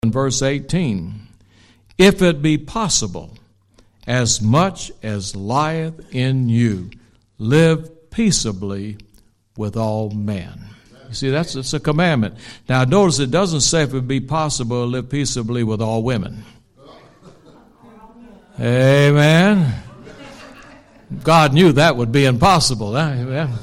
in verse 18, if it be possible, as much as lieth in you, live peaceably with all men. You see, it's a commandment. Now, notice it doesn't say if it be possible to live peaceably with all women. Amen. God knew that would be impossible. Amen.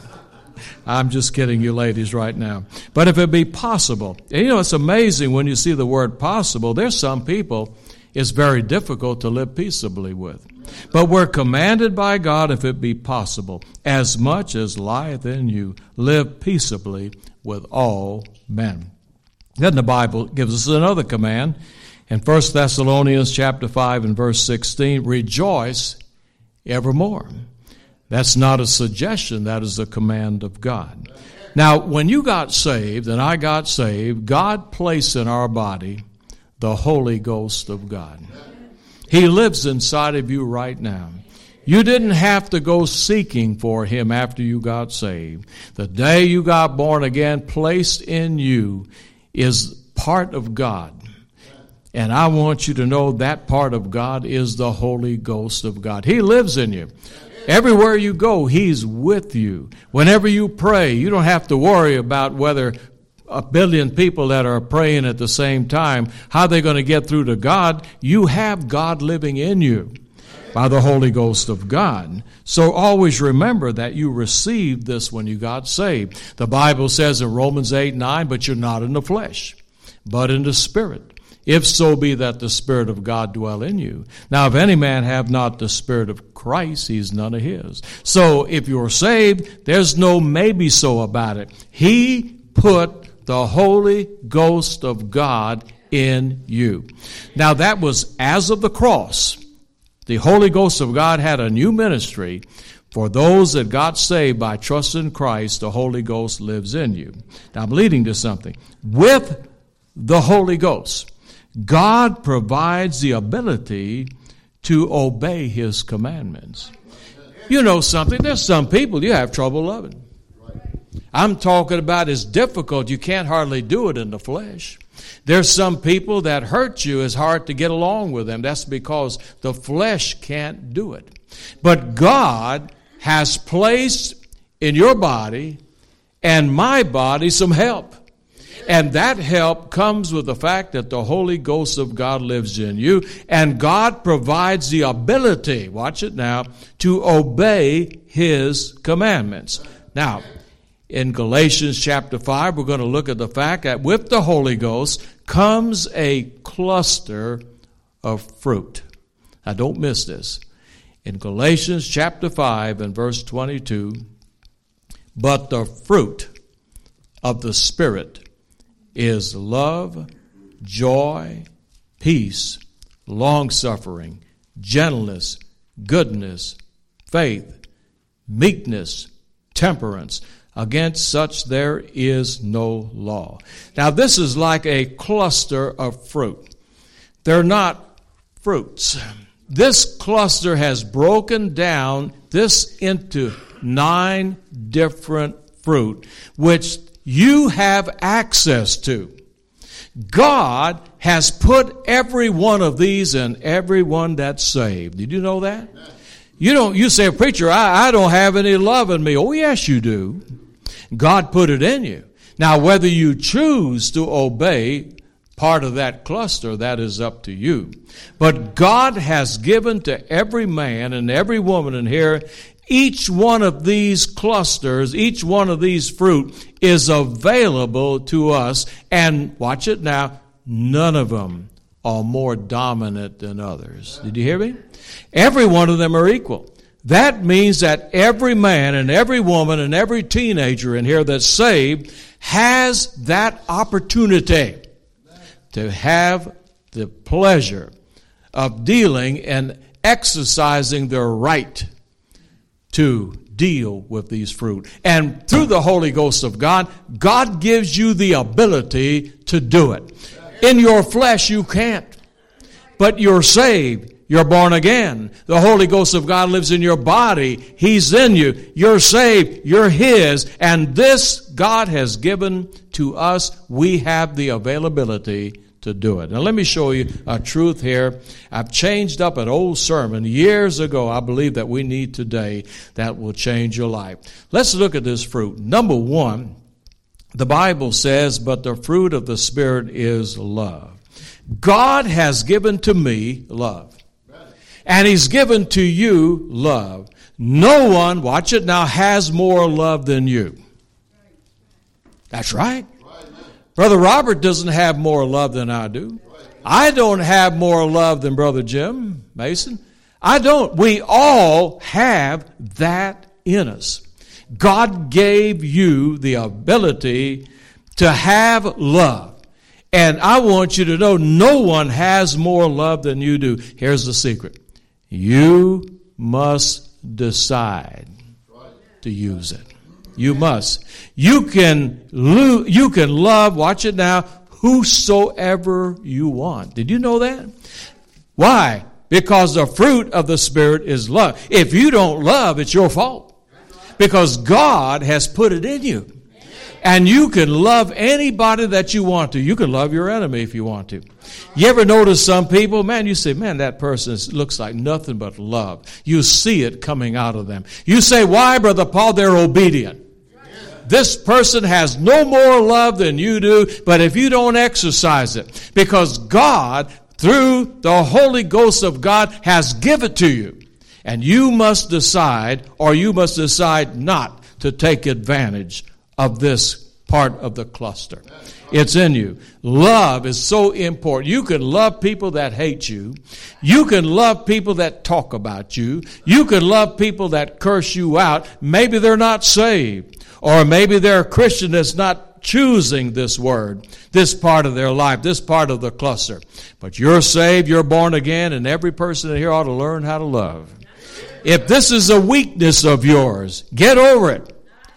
I'm just kidding you ladies right now. But if it be possible, and you know, it's amazing when you see the word possible. There's some people it's very difficult to live peaceably with. But we're commanded by God, if it be possible, as much as lieth in you, live peaceably with all men. Then the Bible gives us another command. In 1 Thessalonians chapter 5 and verse 16, rejoice evermore. That's not a suggestion, that is a command of God. Now, when you got saved and I got saved, God placed in our body the Holy Ghost of God. He lives inside of you right now. You didn't have to go seeking for Him after you got saved. The day you got born again, placed in you is part of God. And I want you to know that part of God is the Holy Ghost of God. He lives in you. Everywhere you go, He's with you. Whenever you pray, you don't have to worry about whether a billion people that are praying at the same time, how they're going to get through to God. You have God living in you by the Holy Ghost of God. So always remember that you received this when you got saved. The Bible says in Romans 8:9, but you're not in the flesh, but in the Spirit. If so be that the Spirit of God dwell in you. Now, if any man have not the Spirit of Christ, he's none of His. So if you're saved, there's no maybe so about it. He put the Holy Ghost of God in you. Now, that was as of the cross. The Holy Ghost of God had a new ministry. For those that got saved by trust in Christ, the Holy Ghost lives in you. Now, I'm leading to something. With the Holy Ghost, God provides the ability to obey His commandments. You know something? There's some people you have trouble loving. I'm talking about it's difficult. You can't hardly do it in the flesh. There's some people that hurt you. It's hard to get along with them. That's because the flesh can't do it. But God has placed in your body and my body some help. And that help comes with the fact that the Holy Ghost of God lives in you. And God provides the ability, watch it now, to obey His commandments. Now, in Galatians chapter 5, we're going to look at the fact that with the Holy Ghost comes a cluster of fruit. Now, don't miss this. In Galatians chapter 5 and verse 22, but the fruit of the Spirit is love, joy, peace, long-suffering, gentleness, goodness, faith, meekness, temperance. Against such there is no law. Now, this is like a cluster of fruit. They're not fruits. This cluster has broken down this into 9 different fruit, which you have access to. God has put every one of these in everyone that's saved. Did you know that? You say, preacher, I don't have any love in me. Oh, yes, you do. God put it in you. Now, whether you choose to obey part of that cluster, that is up to you. But God has given to every man and every woman in here, each one of these clusters, each one of these fruit is available to us. And watch it now, none of them are more dominant than others. Did you hear me? Every one of them are equal. That means that every man and every woman and every teenager in here that's saved has that opportunity to have the pleasure of dealing and exercising their right to deal with these fruit. And through the Holy Ghost of God, God gives you the ability to do it. In your flesh, you can't. But you're saved. You're born again. The Holy Ghost of God lives in your body. He's in you. You're saved. You're His. And this God has given to us. We have the availability to do it. Now let me show you a truth here. I've changed up an old sermon years ago. I believe that we need today that will change your life. Let's look at this fruit. Number one, the Bible says, but the fruit of the Spirit is love. God has given to me love. And He's given to you love. No one, watch it now, has more love than you. That's right. Brother Robert doesn't have more love than I do. I don't have more love than Brother Jim Mason. I don't. We all have that in us. God gave you the ability to have love. And I want you to know no one has more love than you do. Here's the secret. You must decide to use it. You must. You can love, watch it now, whosoever you want. Did you know that? Why? Because the fruit of the Spirit is love. If you don't love, it's your fault. Because God has put it in you. And you can love anybody that you want to. You can love your enemy if you want to. You ever notice some people, man, you say, man, that person looks like nothing but love. You see it coming out of them. You say, why, Brother Paul? They're obedient. This person has no more love than you do, but if you don't exercise it, because God, through the Holy Ghost of God, has given it to you. And you must decide, or you must decide not to take advantage of this part of the cluster. It's in you. Love is so important. You can love people that hate you. You can love people that talk about you. You can love people that curse you out. Maybe they're not saved. Or maybe they're a Christian that's not choosing this word, this part of their life, this part of the cluster. But you're saved, you're born again, and every person here ought to learn how to love. If this is a weakness of yours, get over it.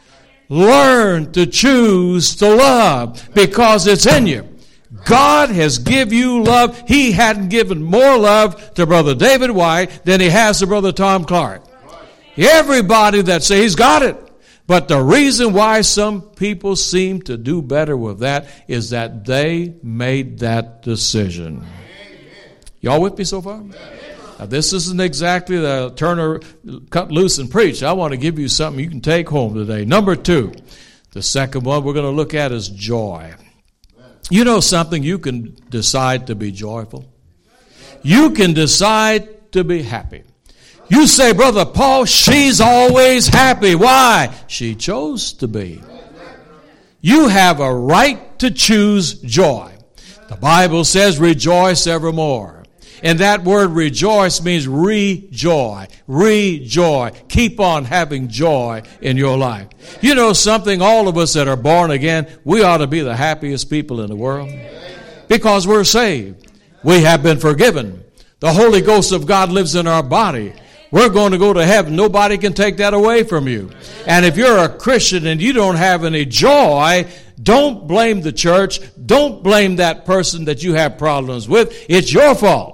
Learn to choose to love because it's in you. God has given you love. He hadn't given more love to Brother David White than He has to Brother Tom Clark. Everybody that says he's got it. But the reason why some people seem to do better with that is that they made that decision. Y'all with me so far? Now, this isn't exactly the Turner cut loose and preach. I want to give you something you can take home today. Number two, the second one we're going to look at is joy. You know something? You can decide to be joyful. You can decide to be happy. You say, Brother Paul, she's always happy. Why? She chose to be. You have a right to choose joy. The Bible says, rejoice evermore. And that word rejoice means rejoy. Rejoy. Keep on having joy in your life. You know something? All of us that are born again, we ought to be the happiest people in the world. Because we're saved. We have been forgiven. The Holy Ghost of God lives in our body. We're going to go to heaven. Nobody can take that away from you. And if you're a Christian and you don't have any joy, don't blame the church. Don't blame that person that you have problems with. It's your fault.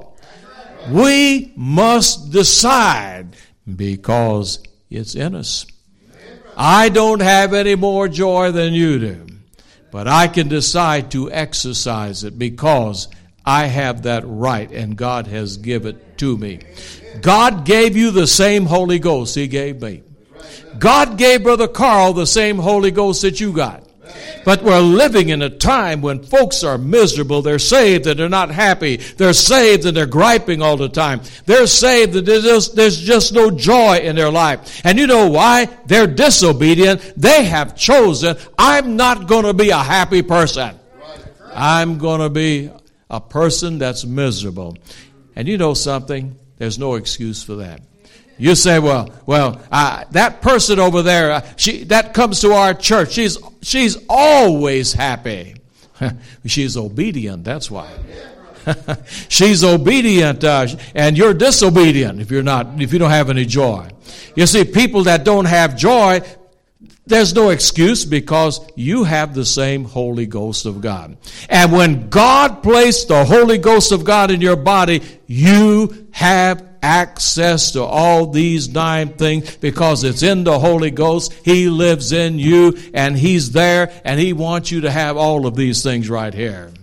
We must decide because it's in us. I don't have any more joy than you do, but I can decide to exercise it because I have that right and God has given it to me. God gave you the same Holy Ghost He gave me. God gave Brother Carl the same Holy Ghost that you got. But we're living in a time when folks are miserable. They're saved and they're not happy. They're saved and they're griping all the time. They're saved and there's just no joy in their life. And you know why? They're disobedient. They have chosen, I'm not going to be a happy person. I'm going to be a person that's miserable. And you know something? There's no excuse for that. You say, well, that person over there, that comes to our church. She's always happy. She's obedient. That's why. She's obedient, and you're disobedient if you don't have any joy. You see, people that don't have joy, there's no excuse because you have the same Holy Ghost of God. And when God placed the Holy Ghost of God in your body, you have access to all these 9 things because it's in the Holy Ghost. He lives in you and He's there and He wants you to have all of these things right here.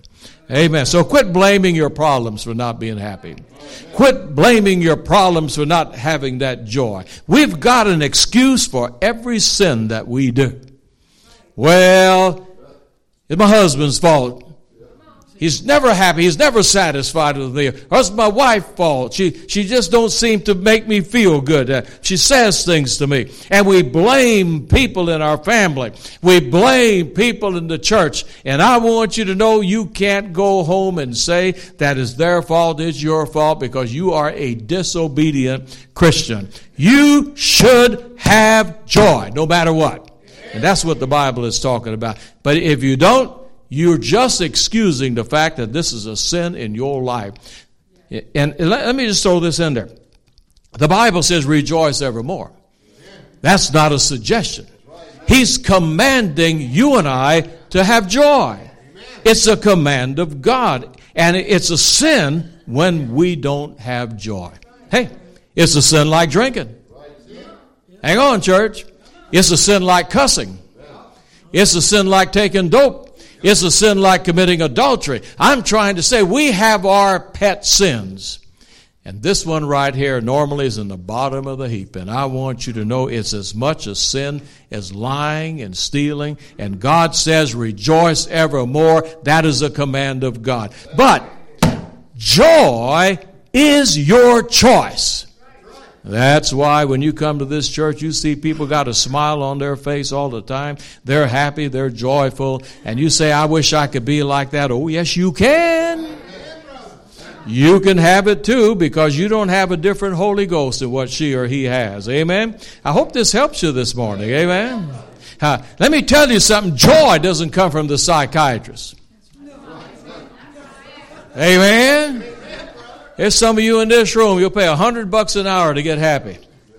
Amen. So quit blaming your problems for not being happy. Quit blaming your problems for not having that joy. We've got an excuse for every sin that we do. Well, it's my husband's fault. He's never happy. He's never satisfied with me. Or it's my wife's fault. She just don't seem to make me feel good. She says things to me. And we blame people in our family. We blame people in the church. And I want you to know you can't go home and say that is their fault, it's your fault, because you are a disobedient Christian. You should have joy no matter what. And that's what the Bible is talking about. But if you don't, you're just excusing the fact that this is a sin in your life. And let me just throw this in there. The Bible says rejoice evermore. That's not a suggestion. He's commanding you and I to have joy. It's a command of God. And it's a sin when we don't have joy. Hey, it's a sin like drinking. Hang on, church. It's a sin like cussing. It's a sin like taking dope. It's a sin like committing adultery. I'm trying to say we have our pet sins. And this one right here normally is in the bottom of the heap. And I want you to know it's as much a sin as lying and stealing. And God says rejoice evermore. That is a command of God. But joy is your choice. That's why when you come to this church, you see people got a smile on their face all the time. They're happy, they're joyful. And you say, I wish I could be like that. Oh, yes, you can. You can have it too, because you don't have a different Holy Ghost than what she or he has. Amen? I hope this helps you this morning. Amen? Let me tell you something. Joy doesn't come from the psychiatrist. Amen? There's some of you in this room, you'll pay $100 an hour to get happy.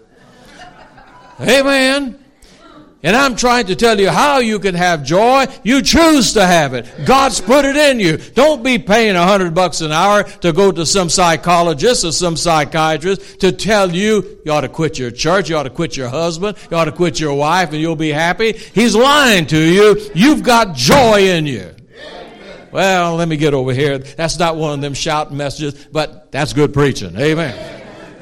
Amen. And I'm trying to tell you how you can have joy. You choose to have it. God's put it in you. Don't be paying $100 an hour to go to some psychologist or some psychiatrist to tell you ought to quit your church, you ought to quit your husband, you ought to quit your wife, and you'll be happy. He's lying to you. You've got joy in you. Well, let me get over here. That's not one of them shouting messages, but that's good preaching. Amen.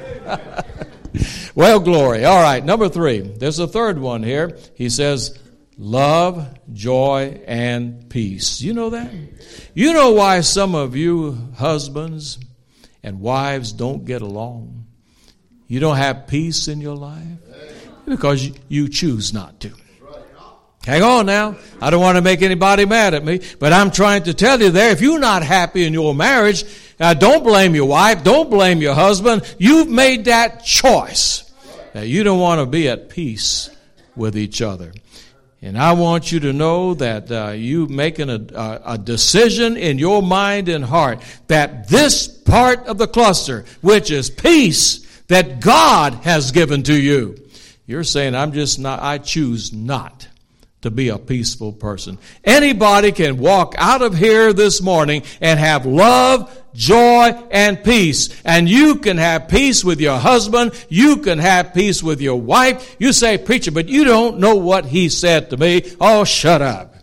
Well, glory. All right, number 3. There's a third one here. He says, love, joy, and peace. You know that? You know why some of you husbands and wives don't get along? You don't have peace in your life? Because you choose not to. Hang on now. I don't want to make anybody mad at me, but I'm trying to tell you there, if you're not happy in your marriage, don't blame your wife, don't blame your husband. You've made that choice. You don't want to be at peace with each other. And I want you to know that you're making a decision in your mind and heart that this part of the cluster, which is peace, that God has given to you. You're saying, I choose not to be a peaceful person. Anybody can walk out of here this morning and have love, joy, and peace. And you can have peace with your husband. You can have peace with your wife. You say, preacher, but you don't know what he said to me. Oh, shut up.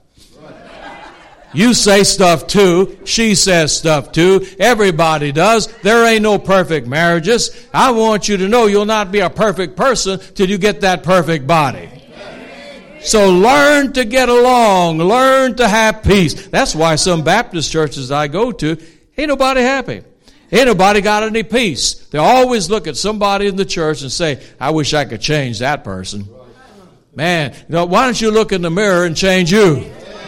You say stuff too. She says stuff too. Everybody does. There ain't no perfect marriages. I want you to know you'll not be a perfect person till you get that perfect body. So learn to get along. Learn to have peace. That's why some Baptist churches I go to, ain't nobody happy. Ain't nobody got any peace. They always look at somebody in the church and say, I wish I could change that person. Man, why don't you look in the mirror and change you?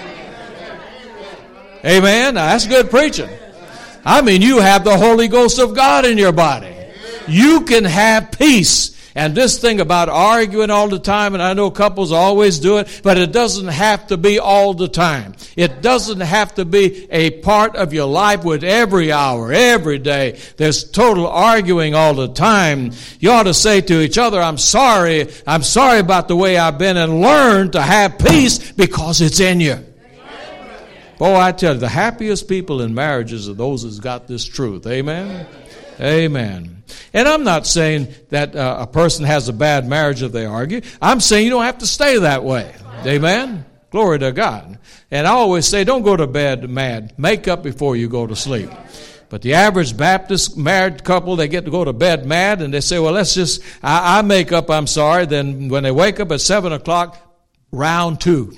Amen. Now, that's good preaching. I mean, you have the Holy Ghost of God in your body. You can have peace. And this thing about arguing all the time, and I know couples always do it, but it doesn't have to be all the time. It doesn't have to be a part of your life with every hour, every day. There's total arguing all the time. You ought to say to each other, I'm sorry about the way I've been, and learn to have peace because it's in you. Boy, I tell you, the happiest people in marriages are those who's got this truth. Amen? Amen. And I'm not saying that a person has a bad marriage if they argue. I'm saying you don't have to stay that way. Amen? Glory to God. And I always say, don't go to bed mad. Make up before you go to sleep. But the average Baptist married couple, they get to go to bed mad, and they say, well, I make up, I'm sorry. Then when they wake up at 7 o'clock, round 2.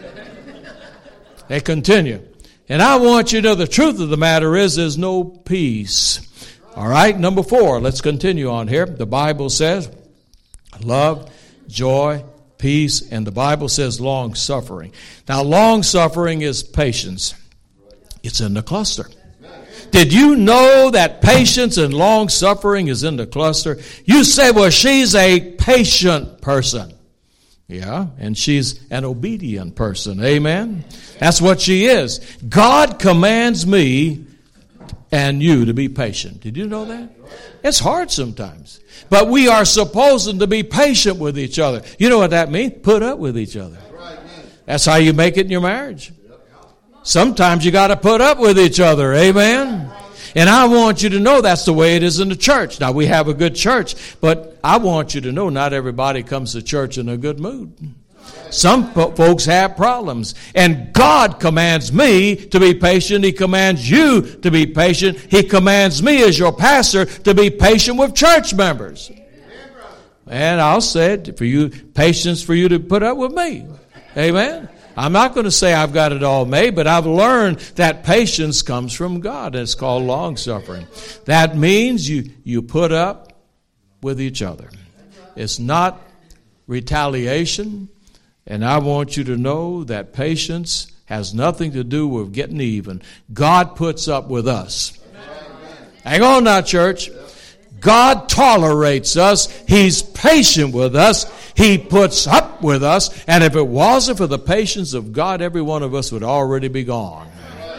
They continue. And I want you to know the truth of the matter is there's no peace. All right, number 4, let's continue on here. The Bible says love, joy, peace, and the Bible says long suffering. Now, long suffering is patience. It's in the cluster. Did you know that patience and long suffering is in the cluster? You say, well, she's a patient person. Yeah, and she's an obedient person. Amen? That's what she is. God commands me and you to be patient. Did you know that? It's hard sometimes. But we are supposed to be patient with each other. You know what that means? Put up with each other. That's how you make it in your marriage. Sometimes you got to put up with each other. Amen? And I want you to know that's the way it is in the church. Now, we have a good church, but I want you to know not everybody comes to church in a good mood. Some folks have problems. And God commands me to be patient. He commands you to be patient. He commands me as your pastor to be patient with church members. And I'll say it for you, patience for you to put up with me. Amen? I'm not going to say I've got it all made, but I've learned that patience comes from God. It's called long suffering. That means you put up with each other. It's not retaliation. And I want you to know that patience has nothing to do with getting even. God puts up with us. Hang on now, church. God tolerates us. He's patient with us. He puts up with us. And if it wasn't for the patience of God, every one of us would already be gone.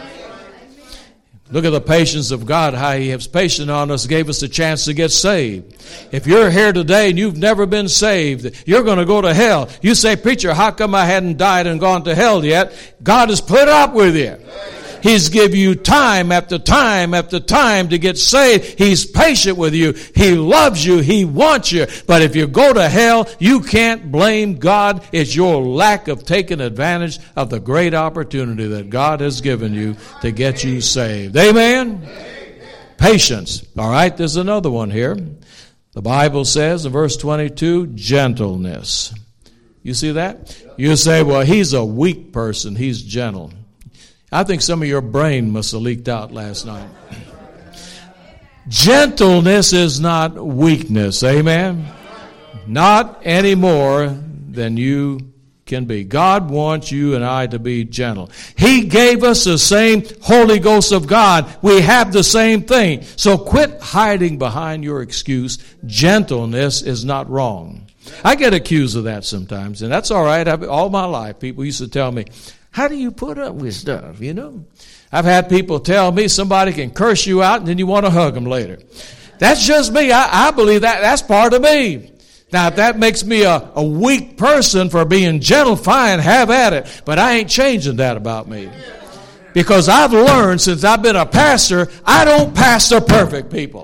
Look at the patience of God, how He has patience on us, gave us a chance to get saved. If you're here today and you've never been saved, you're going to go to hell. You say, preacher, how come I hadn't died and gone to hell yet? God has put up with you. He's given you time after time after time to get saved. He's patient with you. He loves you. He wants you. But if you go to hell, you can't blame God. It's your lack of taking advantage of the great opportunity that God has given you to get you saved. Amen? Patience. All right, there's another one here. The Bible says in verse 22, gentleness. You see that? You say, well, he's a weak person. He's gentle. I think some of your brain must have leaked out last night. Gentleness is not weakness. Amen? Not any more than you can be. God wants you and I to be gentle. He gave us the same Holy Ghost of God. We have the same thing. So quit hiding behind your excuse. Gentleness is not wrong. I get accused of that sometimes, and that's all right. All my life, people used to tell me, how do you put up with stuff, you know? I've had people tell me somebody can curse you out and then you want to hug them later. That's just me. I believe that's part of me. Now, if that makes me a weak person for being gentle, fine, have at it. But I ain't changing that about me. Because I've learned since I've been a pastor, I don't pastor perfect people.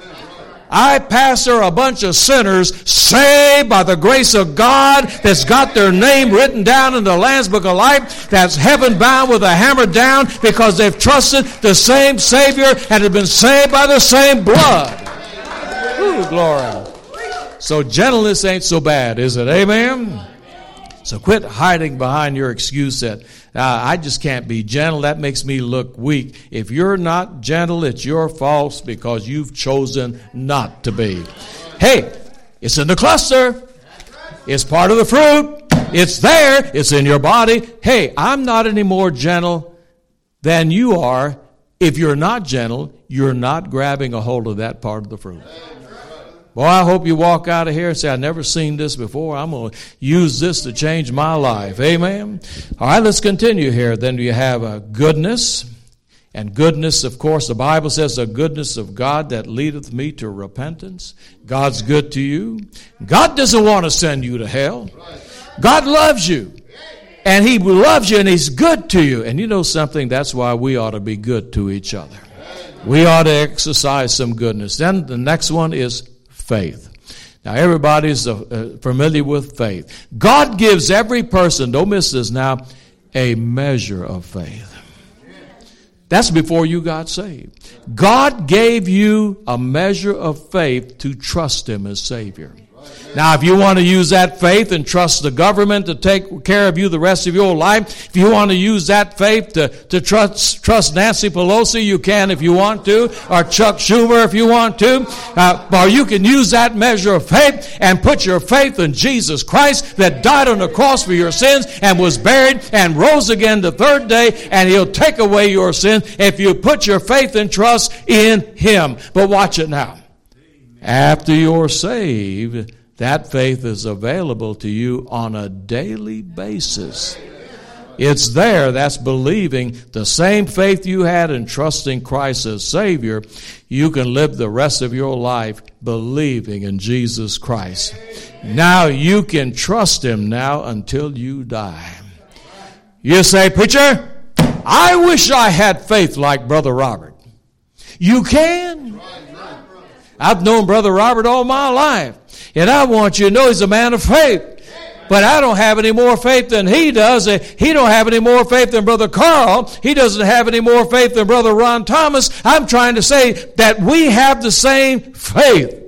I pastor a bunch of sinners saved by the grace of God that's got their name written down in the Lamb's Book of Life, that's heaven bound with a hammer down because they've trusted the same Savior and have been saved by the same blood. Ooh, glory. So gentleness ain't so bad, is it? Amen? So quit hiding behind your excuse that I just can't be gentle. That makes me look weak. If you're not gentle, it's your fault because you've chosen not to be. Hey, it's in the cluster. It's part of the fruit. It's there. It's in your body. Hey, I'm not any more gentle than you are. If you're not gentle, you're not grabbing a hold of that part of the fruit. Boy, I hope you walk out of here and say, I've never seen this before. I'm going to use this to change my life. Amen? All right, let's continue here. Then you have a goodness. And goodness, of course, the Bible says the goodness of God that leadeth me to repentance. God's good to you. God doesn't want to send you to hell. God loves you. And He loves you and He's good to you. And you know something? That's why we ought to be good to each other. We ought to exercise some goodness. Then the next one is faith. Now, everybody's familiar with faith. God gives every person, don't miss this now, a measure of faith. That's before you got saved. God gave you a measure of faith to trust Him as Savior. Now, if you want to use that faith and trust the government to take care of you the rest of your life, if you want to use that faith to trust Nancy Pelosi, you can if you want to, or Chuck Schumer if you want to, or you can use that measure of faith and put your faith in Jesus Christ that died on the cross for your sins and was buried and rose again the third day, and He'll take away your sins if you put your faith and trust in Him. But watch it now. After you're saved, that faith is available to you on a daily basis. It's there. That's believing the same faith you had in trusting Christ as Savior. You can live the rest of your life believing in Jesus Christ. Now you can trust Him now until you die. You say, preacher, I wish I had faith like Brother Robert. You can. I've known Brother Robert all my life. And I want you to know he's a man of faith. But I don't have any more faith than he does. He don't have any more faith than Brother Carl. He doesn't have any more faith than Brother Ron Thomas. I'm trying to say that we have the same faith.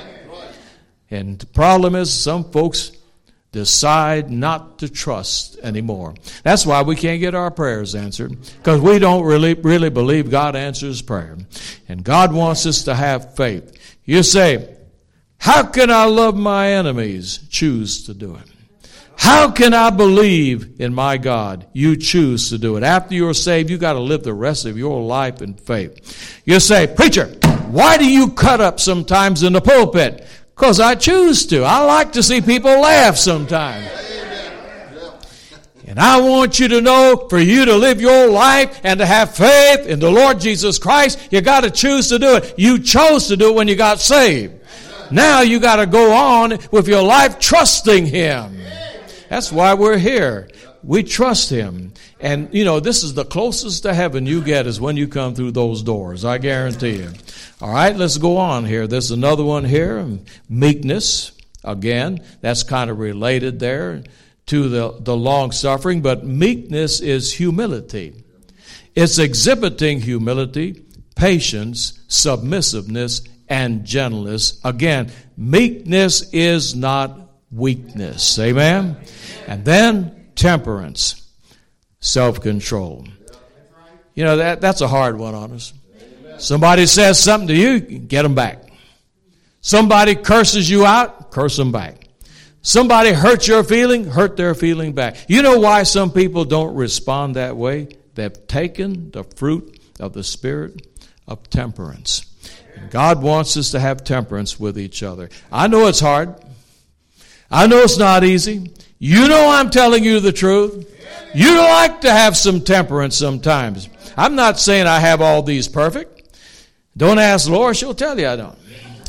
And the problem is some folks decide not to trust anymore. That's why we can't get our prayers answered, because we don't really believe God answers prayer. And God wants us to have faith. You say, how can I love my enemies? Choose to do it. How can I believe in my God? You choose to do it. After you're saved, you got to live the rest of your life in faith. You say, preacher, why do you cut up sometimes in the pulpit? Because I choose to. I like to see people laugh sometimes. And I want you to know, for you to live your life and to have faith in the Lord Jesus Christ, you got to choose to do it. You chose to do it when you got saved. Now you got to go on with your life trusting Him. That's why we're here. We trust Him. And, you know, this is the closest to heaven you get is when you come through those doors. I guarantee you. All right, let's go on here. There's another one here, meekness. Again, that's kind of related there to the long-suffering. But meekness is humility. It's exhibiting humility, patience, submissiveness, and gentleness. Again, meekness is not weakness. Amen? And then temperance, self-control. You know, that's a hard one on us. Somebody says something to you, get them back. Somebody curses you out, curse them back. Somebody hurts your feeling, hurt their feeling back. You know why some people don't respond that way? They've taken the fruit of the Spirit of temperance. God wants us to have temperance with each other. I know it's hard. I know it's not easy. You know I'm telling you the truth. You like to have some temperance sometimes. I'm not saying I have all these perfect. Don't ask Laura, she'll tell you I don't.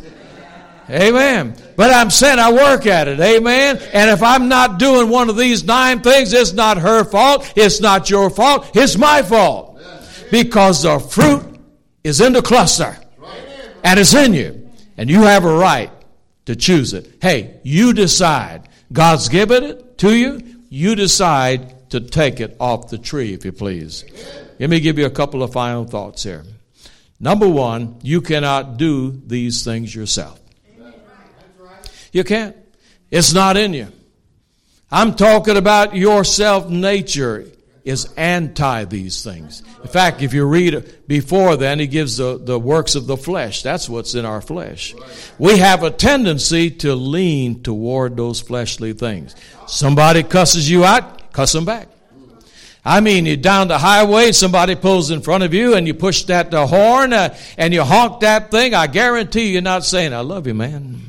Amen. But I'm saying I work at it. Amen. And if I'm not doing one of these 9 things, it's not her fault. It's not your fault. It's my fault. Because the fruit is in the cluster. And it's in you. And you have a right to choose it. Hey, you decide. God's given it to you. You decide to take it off the tree, if you please. Let me give you a couple of final thoughts here. Number 1, you cannot do these things yourself. You can't. It's not in you. I'm talking about your self-nature is anti these things. In fact, if you read before then, he gives the works of the flesh. That's what's in our flesh. We have a tendency to lean toward those fleshly things. Somebody cusses you out, cuss them back. I mean, you're down the highway, somebody pulls in front of you, and you push that horn, and you honk that thing. I guarantee you're not saying, I love you, man.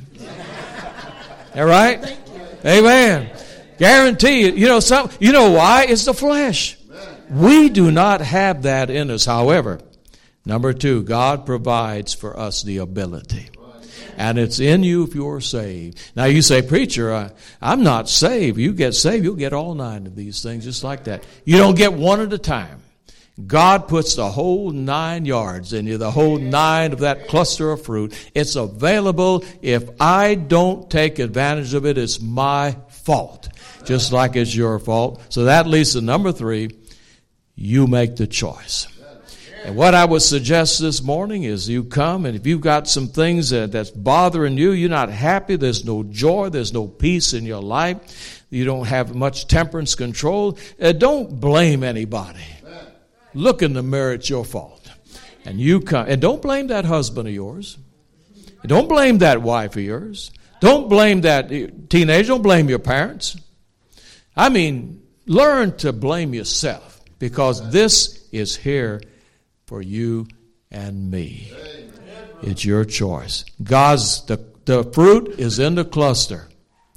All right? Amen. Guarantee you. You know why? It's the flesh. We do not have that in us. However, number 2, God provides for us the ability. And it's in you if you're saved. Now you say, preacher, I'm not saved. You get saved, you'll get all 9 of these things just like that. You don't get one at a time. God puts the whole 9 yards in you, the whole 9 of that cluster of fruit. It's available. If I don't take advantage of it, it's my fault, just like it's your fault. So that leads to number 3, you make the choice. And what I would suggest this morning is you come, and if you've got some things that's bothering you, you're not happy, there's no joy, there's no peace in your life, you don't have much temperance control, don't blame anybody. Look in the mirror, it's your fault. And you come, and don't blame that husband of yours. Don't blame that wife of yours. Don't blame that teenager, don't blame your parents. I mean, learn to blame yourself, because this is here for you and me. It's your choice. The fruit is in the cluster.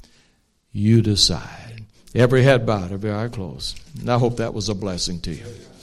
You decide. Every head bowed, every eye closed. And I hope that was a blessing to you.